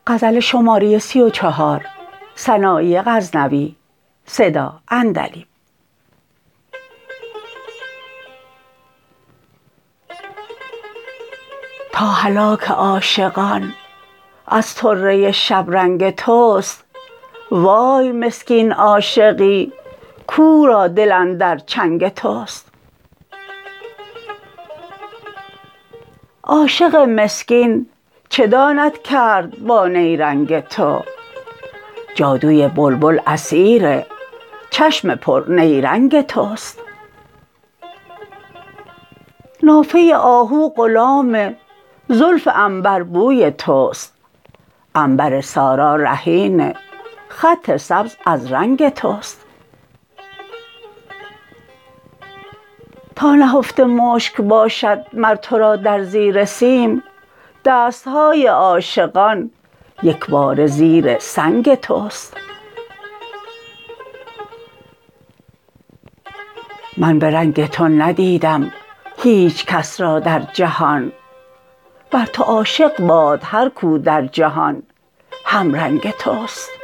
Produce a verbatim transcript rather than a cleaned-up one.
غزل شماره سی و چهار سنایی غزنوی صدا عندلیب. تا هلاک عاشقان از طره شبرنگ توست، وای مسکین عاشقی کو را دل اندر چنگ توست. عاشق مسکین چه داند کرد با نیرنگ تو، جادوی بلبل اسیر چشم پر نیرنگ توست. نافه آهو غلام زلف عنبربوی توست، عنبر سارا رهین خط سبز از رنگ توست. تا نهفته مشک باشد مر تو را در زیر سیم، دست های عاشقان یکباره زیر سنگ توست. من به رنگ تو ندیدم هیچ کس را در جهان، بر تو عاشق باد هر کو در جهان همرنگ توست.